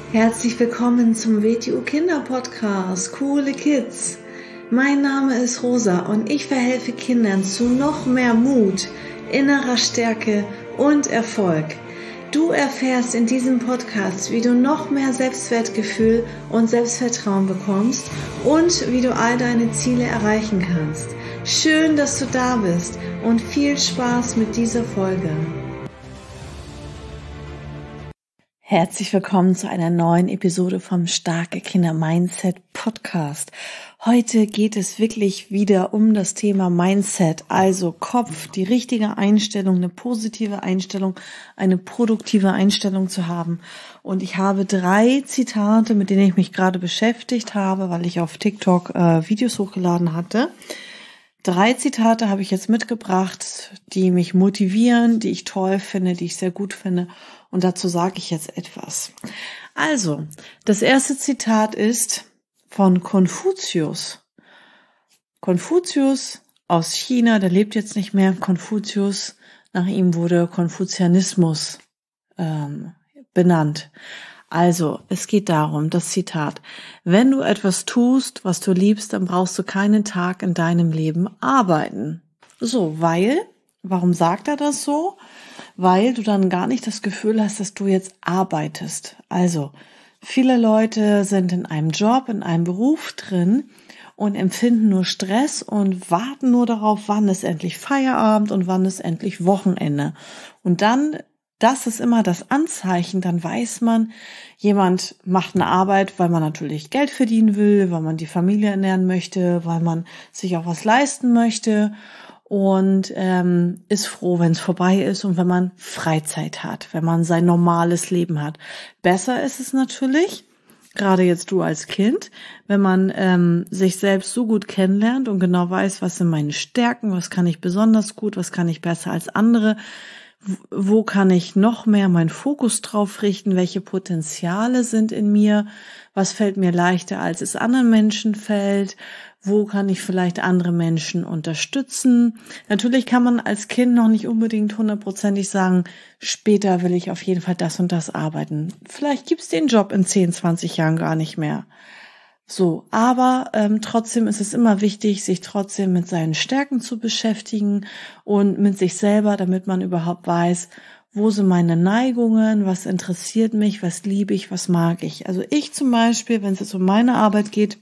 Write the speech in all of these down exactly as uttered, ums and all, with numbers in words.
Herzlich willkommen zum W T U Kinder Podcast, Coole Kids. Mein Name ist Rosa und ich verhelfe Kindern zu noch mehr Mut, innerer Stärke und Erfolg. Du erfährst in diesem Podcast, wie du noch mehr Selbstwertgefühl und Selbstvertrauen bekommst und wie du all deine Ziele erreichen kannst. Schön, dass du da bist und viel Spaß mit dieser Folge. Herzlich willkommen zu einer neuen Episode vom Starke Kinder Mindset Podcast. Heute geht es wirklich wieder um das Thema Mindset, also Kopf, die richtige Einstellung, eine positive Einstellung, eine produktive Einstellung zu haben. Und ich habe drei Zitate, mit denen ich mich gerade beschäftigt habe, weil ich auf TikTok äh, Videos hochgeladen hatte. Drei Zitate habe ich jetzt mitgebracht, die mich motivieren, die ich toll finde, die ich sehr gut finde. Und dazu sage ich jetzt etwas. Also, das erste Zitat ist von Konfuzius. Konfuzius aus China, der lebt jetzt nicht mehr. Konfuzius, nach ihm wurde Konfuzianismus ähm, benannt. Also, es geht darum, das Zitat: Wenn du etwas tust, was du liebst, dann brauchst du keinen Tag in deinem Leben arbeiten. So, weil, warum sagt er das so? Weil du dann gar nicht das Gefühl hast, dass du jetzt arbeitest. Also, viele Leute sind in einem Job, in einem Beruf drin und empfinden nur Stress und warten nur darauf, wann ist endlich Feierabend und wann ist endlich Wochenende. Und dann, das ist immer das Anzeichen, dann weiß man, jemand macht eine Arbeit, weil man natürlich Geld verdienen will, weil man die Familie ernähren möchte, weil man sich auch was leisten möchte. Und ähm, ist froh, wenn es vorbei ist und wenn man Freizeit hat, wenn man sein normales Leben hat. Besser ist es natürlich, gerade jetzt du als Kind, wenn man ähm, sich selbst so gut kennenlernt und genau weiß, was sind meine Stärken, was kann ich besonders gut, was kann ich besser als andere, wo kann ich noch mehr meinen Fokus drauf richten, welche Potenziale sind in mir, was fällt mir leichter, als es anderen Menschen fällt, wo kann ich vielleicht andere Menschen unterstützen. Natürlich kann man als Kind noch nicht unbedingt hundertprozentig sagen, später will ich auf jeden Fall das und das arbeiten. Vielleicht gibt's den Job in zehn, zwanzig Jahren gar nicht mehr. So, aber ähm, trotzdem ist es immer wichtig, sich trotzdem mit seinen Stärken zu beschäftigen und mit sich selber, damit man überhaupt weiß, wo sind meine Neigungen, was interessiert mich, was liebe ich, was mag ich. Also ich zum Beispiel, wenn es jetzt um meine Arbeit geht,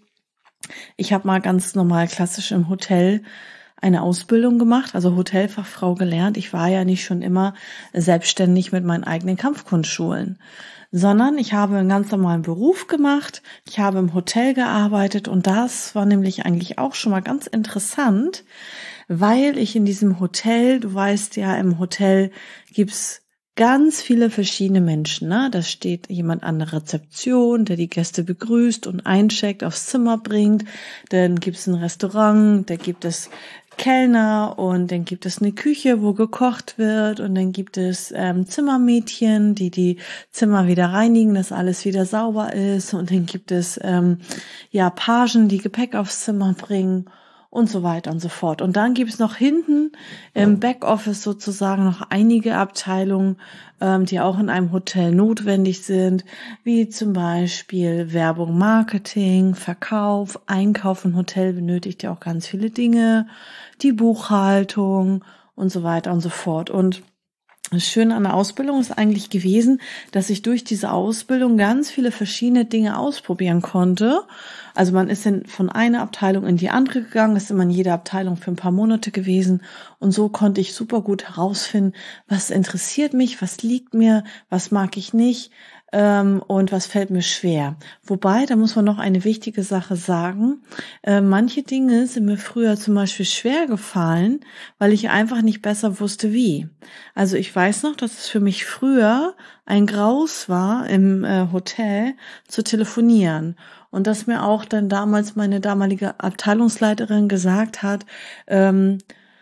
ich habe mal ganz normal klassisch im Hotel eine Ausbildung gemacht, also Hotelfachfrau gelernt. Ich war ja nicht schon immer selbstständig mit meinen eigenen Kampfkunstschulen, sondern ich habe einen ganz normalen Beruf gemacht. Ich habe im Hotel gearbeitet und das war nämlich eigentlich auch schon mal ganz interessant, weil ich in diesem Hotel, du weißt ja, im Hotel gibt's ganz viele verschiedene Menschen, ne? Da steht jemand an der Rezeption, der die Gäste begrüßt und eincheckt, aufs Zimmer bringt. Dann gibt's ein Restaurant, da gibt es Kellner und dann gibt es eine Küche, wo gekocht wird und dann gibt es ähm, Zimmermädchen, die die Zimmer wieder reinigen, dass alles wieder sauber ist und dann gibt es ähm, ja Pagen, die Gepäck aufs Zimmer bringen und so weiter und so fort. Und dann gibt es noch hinten im Backoffice sozusagen noch einige Abteilungen, ähm, die auch in einem Hotel notwendig sind, wie zum Beispiel Werbung, Marketing, Verkauf, Einkauf. Ein Hotel benötigt ja auch ganz viele Dinge, die Buchhaltung und so weiter und so fort. Und das Schöne an der Ausbildung ist eigentlich gewesen, dass ich durch diese Ausbildung ganz viele verschiedene Dinge ausprobieren konnte. Also man ist in, von einer Abteilung in die andere gegangen, ist immer in jeder Abteilung für ein paar Monate gewesen und so konnte ich super gut herausfinden, was interessiert mich, was liegt mir, was mag ich nicht ähm, und was fällt mir schwer. Wobei, da muss man noch eine wichtige Sache sagen, äh, manche Dinge sind mir früher zum Beispiel schwer gefallen, weil ich einfach nicht besser wusste, wie. Also ich weiß noch, dass es für mich früher ein Graus war, im äh, Hotel zu telefonieren. Und dass mir auch dann damals meine damalige Abteilungsleiterin gesagt hat, ähm,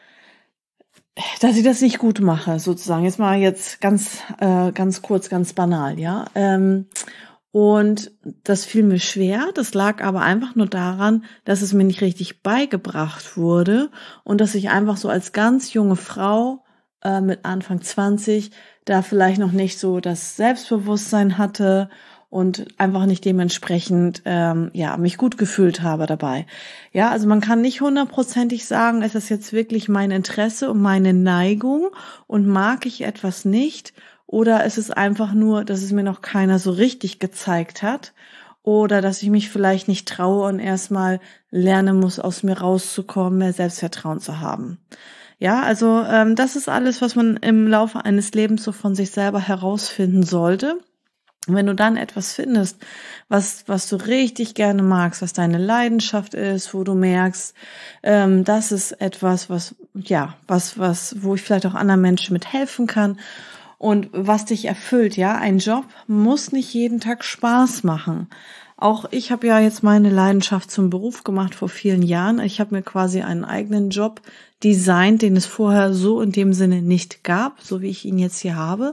dass ich das nicht gut mache, sozusagen. Jetzt mal jetzt ganz, äh, ganz kurz, ganz banal, ja. Ähm, und das fiel mir schwer. Das lag aber einfach nur daran, dass es mir nicht richtig beigebracht wurde und dass ich einfach so als ganz junge Frau äh, mit Anfang zwanzig da vielleicht noch nicht so das Selbstbewusstsein hatte und einfach nicht dementsprechend ähm, ja mich gut gefühlt habe dabei. Ja, also man kann nicht hundertprozentig sagen, ist das jetzt wirklich mein Interesse und meine Neigung und mag ich etwas nicht, oder ist es einfach nur, dass es mir noch keiner so richtig gezeigt hat, oder dass ich mich vielleicht nicht traue und erstmal lernen muss, aus mir rauszukommen, mehr Selbstvertrauen zu haben. Ja, also ähm, das ist alles, was man im Laufe eines Lebens so von sich selber herausfinden sollte. Und wenn du dann etwas findest, was was du richtig gerne magst, was deine Leidenschaft ist, wo du merkst, ähm, das ist etwas, was ja, was was, wo ich vielleicht auch anderen Menschen mit helfen kann und was dich erfüllt. Ja, ein Job muss nicht jeden Tag Spaß machen. Auch ich habe ja jetzt meine Leidenschaft zum Beruf gemacht vor vielen Jahren. Ich habe mir quasi einen eigenen Job designt, den es vorher so in dem Sinne nicht gab, so wie ich ihn jetzt hier habe.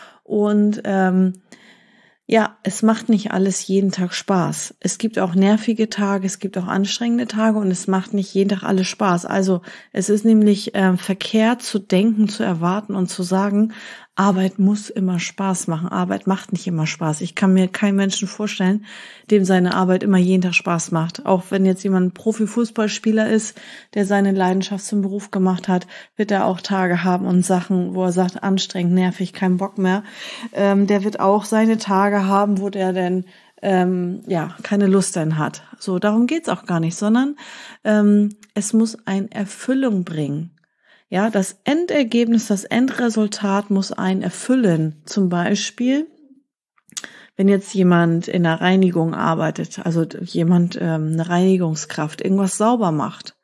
Und ähm, ja, es macht nicht alles jeden Tag Spaß. Es gibt auch nervige Tage, es gibt auch anstrengende Tage und es macht nicht jeden Tag alles Spaß. Also es ist nämlich äh, verkehrt zu denken, zu erwarten und zu sagen, Arbeit muss immer Spaß machen. Arbeit macht nicht immer Spaß. Ich kann mir keinen Menschen vorstellen, dem seine Arbeit immer jeden Tag Spaß macht. Auch wenn jetzt jemand ein Profifußballspieler ist, der seine Leidenschaft zum Beruf gemacht hat, wird er auch Tage haben und Sachen, wo er sagt, anstrengend, nervig, kein Bock mehr. Ähm, der wird auch seine Tage haben, wo der denn ähm, ja keine Lust denn hat. So, darum geht's auch gar nicht, sondern ähm, es muss eine Erfüllung bringen. Ja, das Endergebnis, das Endresultat muss einen erfüllen. Zum Beispiel, wenn jetzt jemand in der Reinigung arbeitet, also jemand ähm, eine Reinigungskraft, irgendwas sauber macht.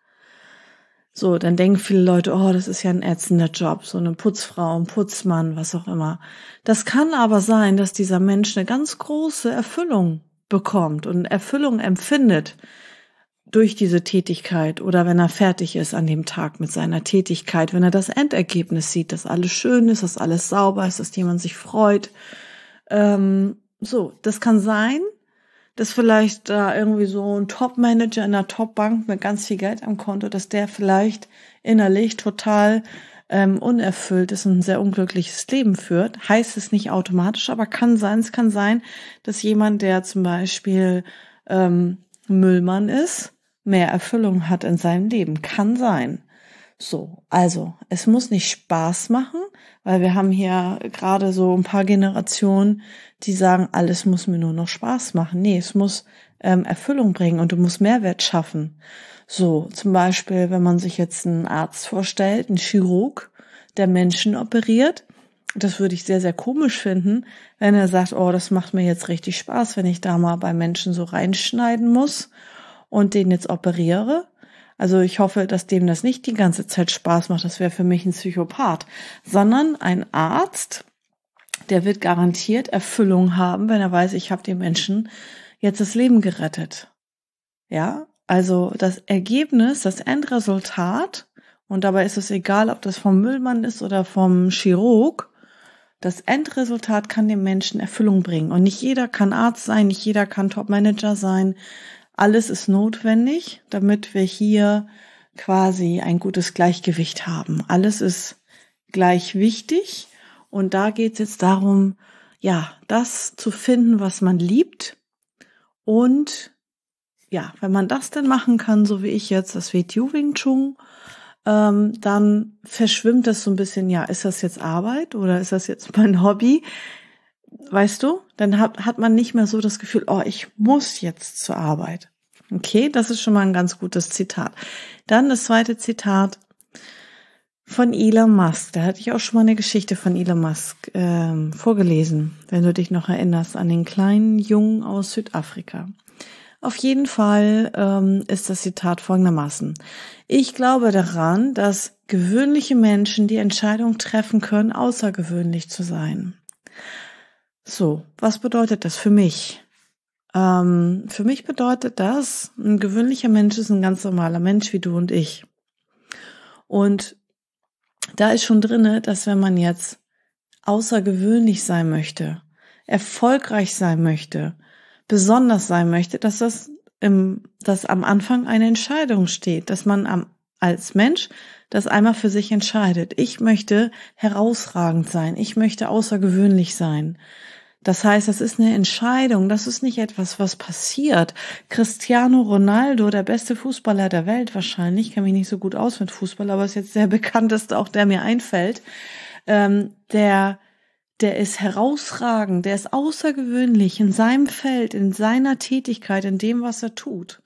So, dann denken viele Leute, oh, das ist ja ein ätzender Job, so eine Putzfrau, ein Putzmann, was auch immer. Das kann aber sein, dass dieser Mensch eine ganz große Erfüllung bekommt und Erfüllung empfindet durch diese Tätigkeit oder wenn er fertig ist an dem Tag mit seiner Tätigkeit, wenn er das Endergebnis sieht, dass alles schön ist, dass alles sauber ist, dass jemand sich freut. Ähm, so, das kann sein, dass vielleicht da irgendwie so ein Top-Manager in einer Top-Bank mit ganz viel Geld am Konto, dass der vielleicht innerlich total ähm, unerfüllt ist und ein sehr unglückliches Leben führt. Heißt es nicht automatisch, aber kann sein, es kann sein, dass jemand, der zum Beispiel ähm, Müllmann ist, mehr Erfüllung hat in seinem Leben. Kann sein. So, also, es muss nicht Spaß machen, weil wir haben hier gerade so ein paar Generationen, die sagen, alles muss mir nur noch Spaß machen. Nee, es muss ähm, Erfüllung bringen und du musst Mehrwert schaffen. So, zum Beispiel, wenn man sich jetzt einen Arzt vorstellt, einen Chirurg, der Menschen operiert, das würde ich sehr, sehr komisch finden, wenn er sagt, oh, das macht mir jetzt richtig Spaß, wenn ich da mal bei Menschen so reinschneiden muss und den jetzt operiere. Also ich hoffe, dass dem das nicht die ganze Zeit Spaß macht. Das wäre für mich ein Psychopath. Sondern ein Arzt, der wird garantiert Erfüllung haben, wenn er weiß, ich habe dem Menschen jetzt das Leben gerettet. Ja, also das Ergebnis, das Endresultat, und dabei ist es egal, ob das vom Müllmann ist oder vom Chirurg, das Endresultat kann dem Menschen Erfüllung bringen. Und nicht jeder kann Arzt sein, nicht jeder kann Top-Manager sein. Alles ist notwendig, damit wir hier quasi ein gutes Gleichgewicht haben. Alles ist gleich wichtig und da geht es jetzt darum, ja, das zu finden, was man liebt. Und ja, wenn man das denn machen kann, so wie ich jetzt, das W T U Wing Chun, ähm, dann verschwimmt das so ein bisschen, ja, ist das jetzt Arbeit oder ist das jetzt mein Hobby? Weißt du, dann hat, hat man nicht mehr so das Gefühl, oh, ich muss jetzt zur Arbeit. Okay, das ist schon mal ein ganz gutes Zitat. Dann das zweite Zitat von Elon Musk. Da hatte ich auch schon mal eine Geschichte von Elon Musk ähm, vorgelesen, wenn du dich noch erinnerst an den kleinen Jungen aus Südafrika. Auf jeden Fall ähm, ist das Zitat folgendermaßen. Ich glaube daran, dass gewöhnliche Menschen die Entscheidung treffen können, außergewöhnlich zu sein. So, was bedeutet das für mich? Ähm, für mich bedeutet das, ein gewöhnlicher Mensch ist ein ganz normaler Mensch wie du und ich. Und da ist schon drinne, dass wenn man jetzt außergewöhnlich sein möchte, erfolgreich sein möchte, besonders sein möchte, dass das im, dass am Anfang eine Entscheidung steht, dass man am, als Mensch das einmal für sich entscheidet. Ich möchte herausragend sein, ich möchte außergewöhnlich sein. Das heißt, das ist eine Entscheidung, das ist nicht etwas, was passiert. Cristiano Ronaldo, der beste Fußballer der Welt wahrscheinlich, ich kenne mich nicht so gut aus mit Fußball, aber ist jetzt der bekannteste, auch der mir einfällt, ähm, der, der ist herausragend, der ist außergewöhnlich in seinem Feld, in seiner Tätigkeit, in dem, was er tut.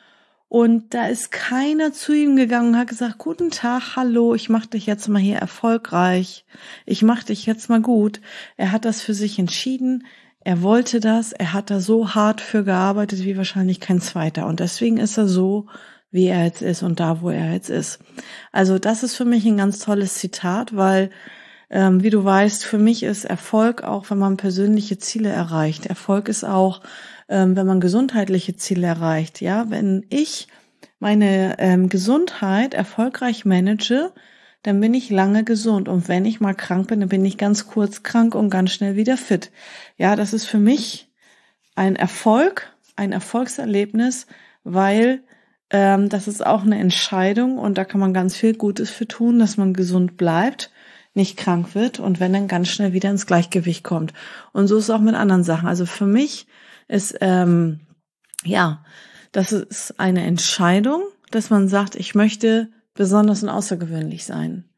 Und da ist keiner zu ihm gegangen und hat gesagt, guten Tag, hallo, ich mache dich jetzt mal hier erfolgreich, ich mache dich jetzt mal gut. Er hat das für sich entschieden, er wollte das, er hat da so hart für gearbeitet wie wahrscheinlich kein zweiter. Und deswegen ist er so, wie er jetzt ist und da, wo er jetzt ist. Also das ist für mich ein ganz tolles Zitat, weil, ähm, wie du weißt, für mich ist Erfolg auch, wenn man persönliche Ziele erreicht. Erfolg ist auch, ähm, wenn man gesundheitliche Ziele erreicht. Ja, wenn ich meine ähm, Gesundheit erfolgreich manage, dann bin ich lange gesund. Und wenn ich mal krank bin, dann bin ich ganz kurz krank und ganz schnell wieder fit. Ja, das ist für mich ein Erfolg, ein Erfolgserlebnis, weil ähm, das ist auch eine Entscheidung und da kann man ganz viel Gutes für tun, dass man gesund bleibt, nicht krank wird und wenn dann ganz schnell wieder ins Gleichgewicht kommt. Und so ist es auch mit anderen Sachen. Also für mich ist, ähm, ja, das ist eine Entscheidung, dass man sagt, ich möchte besonders und außergewöhnlich sein.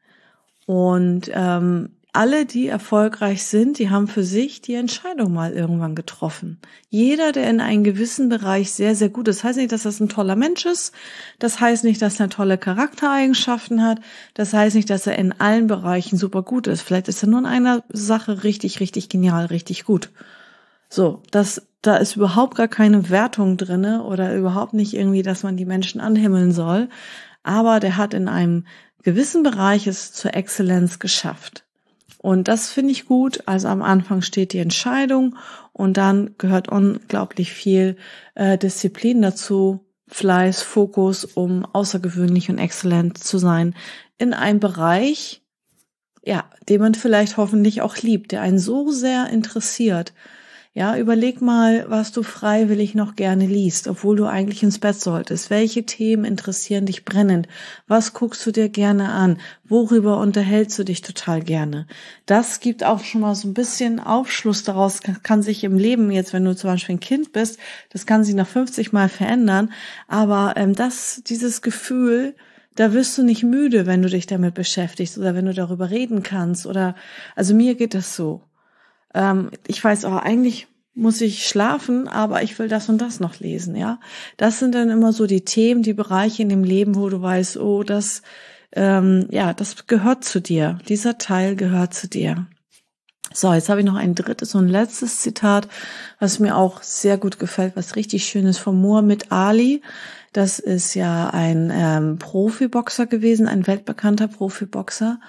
Und ähm, alle, die erfolgreich sind, die haben für sich die Entscheidung mal irgendwann getroffen. Jeder, der in einem gewissen Bereich sehr, sehr gut ist, das heißt nicht, dass das ein toller Mensch ist, das heißt nicht, dass er tolle Charaktereigenschaften hat, das heißt nicht, dass er in allen Bereichen super gut ist. Vielleicht ist er nur in einer Sache richtig, richtig genial, richtig gut. So, das, da ist überhaupt gar keine Wertung drinne oder überhaupt nicht irgendwie, dass man die Menschen anhimmeln soll. Aber der hat in einem gewissen Bereich es zur Exzellenz geschafft. Und das finde ich gut. Also am Anfang steht die Entscheidung und dann gehört unglaublich viel äh, Disziplin dazu, Fleiß, Fokus, um außergewöhnlich und exzellent zu sein in einem Bereich, ja, den man vielleicht hoffentlich auch liebt, der einen so sehr interessiert. Ja, überleg mal, was du freiwillig noch gerne liest, obwohl du eigentlich ins Bett solltest. Welche Themen interessieren dich brennend? Was guckst du dir gerne an? Worüber unterhältst du dich total gerne? Das gibt auch schon mal so ein bisschen Aufschluss daraus, kann sich im Leben jetzt, wenn du zum Beispiel ein Kind bist, das kann sich nach fünfzig Mal verändern, aber ähm, das, dieses Gefühl, da wirst du nicht müde, wenn du dich damit beschäftigst oder wenn du darüber reden kannst oder, also mir geht das so. Ähm, ich weiß auch, eigentlich muss ich schlafen, aber ich will das und das noch lesen, ja. Das sind dann immer so die Themen, die Bereiche in dem Leben, wo du weißt, oh, das, ähm, ja, das gehört zu dir. Dieser Teil gehört zu dir. So, jetzt habe ich noch ein drittes und letztes Zitat, was mir auch sehr gut gefällt, was richtig schön ist, von Muhammad Ali. Das ist ja ein ähm, Profiboxer gewesen, ein weltbekannter Profiboxer.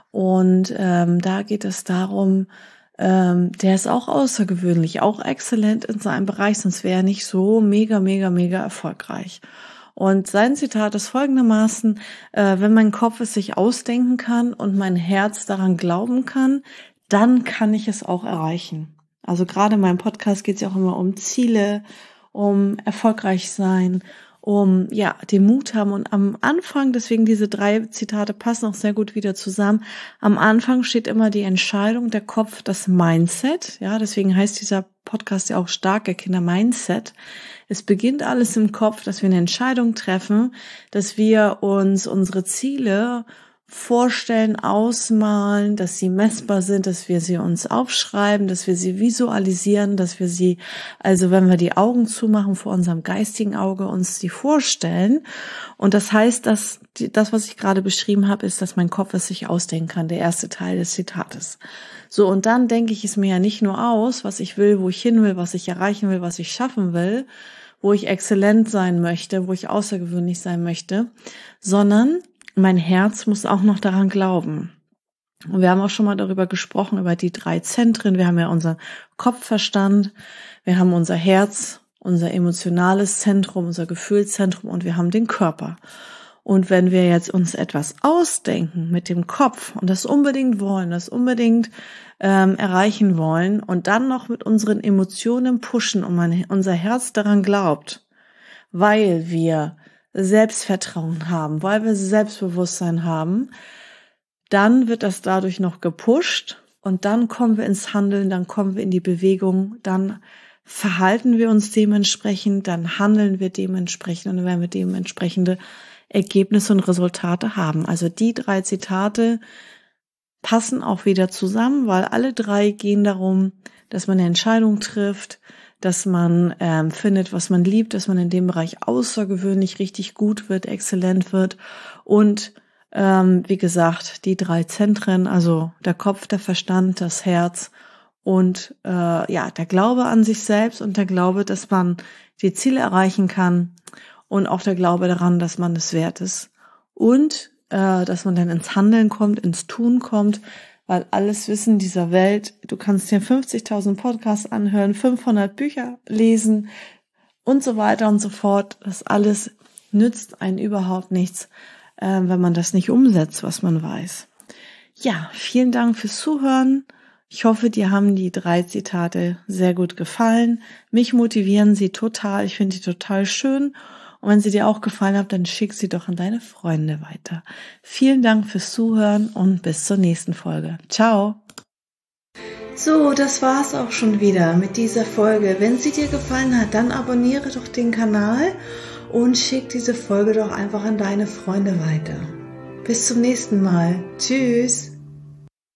Und ähm, da geht es darum, Ähm, der ist auch außergewöhnlich, auch exzellent in seinem Bereich, sonst wäre er nicht so mega, mega, mega erfolgreich. Und sein Zitat ist folgendermaßen, äh, wenn mein Kopf es sich ausdenken kann und mein Herz daran glauben kann, dann kann ich es auch erreichen. Also gerade in meinem Podcast geht es ja auch immer um Ziele, um erfolgreich sein, um ja den Mut haben. Und am Anfang, deswegen diese drei Zitate passen auch sehr gut wieder zusammen, am Anfang steht immer die Entscheidung, der Kopf, das Mindset. Ja, deswegen heißt dieser Podcast ja auch starke Kinder Mindset. Es beginnt alles im Kopf, dass wir eine Entscheidung treffen, dass wir uns unsere Ziele vorstellen, ausmalen, dass sie messbar sind, dass wir sie uns aufschreiben, dass wir sie visualisieren, dass wir sie, also wenn wir die Augen zumachen, vor unserem geistigen Auge uns die vorstellen. Und das heißt, dass die, das, was ich gerade beschrieben habe, ist, dass mein Kopf es sich ausdenken kann, der erste Teil des Zitates. So, und dann denke ich es mir ja nicht nur aus, was ich will, wo ich hin will, was ich erreichen will, was ich schaffen will, wo ich exzellent sein möchte, wo ich außergewöhnlich sein möchte, sondern mein Herz muss auch noch daran glauben. Und wir haben auch schon mal darüber gesprochen, über die drei Zentren. Wir haben ja unseren Kopfverstand, wir haben unser Herz, unser emotionales Zentrum, unser Gefühlszentrum und wir haben den Körper. Und wenn wir jetzt uns etwas ausdenken mit dem Kopf und das unbedingt wollen, das unbedingt ähm, erreichen wollen und dann noch mit unseren Emotionen pushen und mein, unser Herz daran glaubt, weil wir Selbstvertrauen haben, weil wir Selbstbewusstsein haben, dann wird das dadurch noch gepusht Und dann kommen wir ins Handeln, dann kommen wir in die Bewegung, dann verhalten wir uns dementsprechend, dann handeln wir dementsprechend und dann werden wir dementsprechende Ergebnisse und Resultate haben. Also die drei Zitate passen auch wieder zusammen, weil alle drei gehen darum, dass man eine Entscheidung trifft, dass man ähm, findet, was man liebt, dass man in dem Bereich außergewöhnlich richtig gut wird, exzellent wird und ähm, wie gesagt, die drei Zentren, also der Kopf, der Verstand, das Herz und äh, ja, der Glaube an sich selbst und der Glaube, dass man die Ziele erreichen kann und auch der Glaube daran, dass man es wert ist und äh, dass man dann ins Handeln kommt, ins Tun kommt, weil alles Wissen dieser Welt, du kannst dir fünfzigtausend Podcasts anhören, fünfhundert Bücher lesen und so weiter und so fort. Das alles nützt einen überhaupt nichts, äh, wenn man das nicht umsetzt, was man weiß. Ja, vielen Dank fürs Zuhören. Ich hoffe, dir haben die drei Zitate sehr gut gefallen. Mich motivieren sie total. Ich finde die total schön. Und wenn sie dir auch gefallen haben, dann schick sie doch an deine Freunde weiter. Vielen Dank fürs Zuhören und bis zur nächsten Folge. Ciao! So, das war's auch schon wieder mit dieser Folge. Wenn sie dir gefallen hat, dann abonniere doch den Kanal und schick diese Folge doch einfach an deine Freunde weiter. Bis zum nächsten Mal. Tschüss!